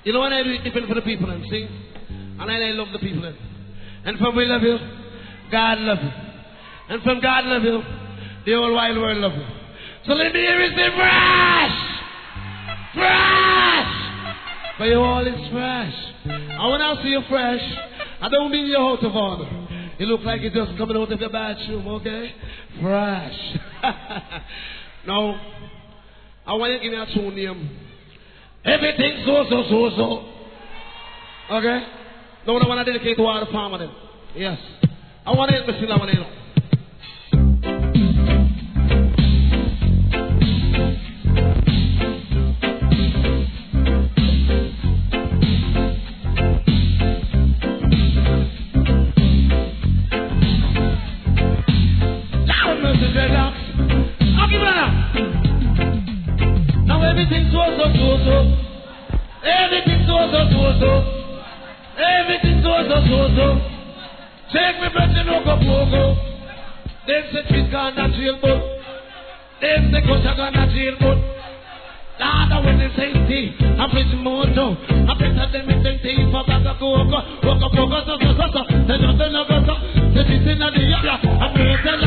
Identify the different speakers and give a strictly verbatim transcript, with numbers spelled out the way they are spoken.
Speaker 1: You know what I do? It depends for the people and see? And I love the people. And from we love you, God love you. And from God love you, the whole wide world love you. So let me hear it say fresh! Fresh! For you all is fresh. And when I see you fresh, I don't mean you're out of order. You look like you're just coming out of the bathroom, okay? Fresh. Now, I want you to give me a tune name. Everything so, so, so, so. Okay? Now, I want to dedicate to all the farmers then. Yes. I want to help me sing that one, you know. Everything so so so so. Everything so so so so. Everything so so so so. Take me back to Nogo Pogo. Them say trees gonna jail boat. Them say culture gonna jail boat. Lada when they say tea, I'm pretty moto. I'm better than me ten tea for back a coco. Coco Pogo so so so so. They don't know go so. They fit in the area. I'm better.